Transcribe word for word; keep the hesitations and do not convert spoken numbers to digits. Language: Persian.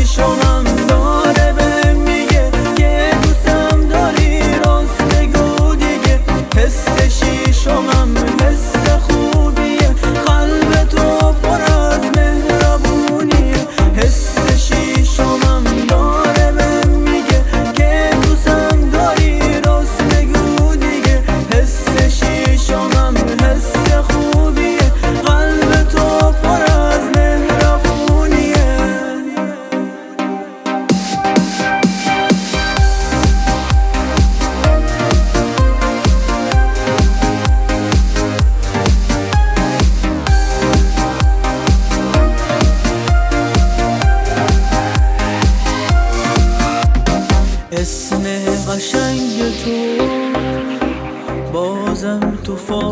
شیشمم داره بهم میگه که دوستم داری، راست بگو دیگه. حس شیشمم حس خوبیه، قلب تو پر از مهربونیه. حس شیشمم داره بهم میگه که دوستم داری، راست بگو دیگه. حس شیشمم حس خوبیه، قلب تو پر از مهربونیه. اسم قشنگ تو بازم تو فا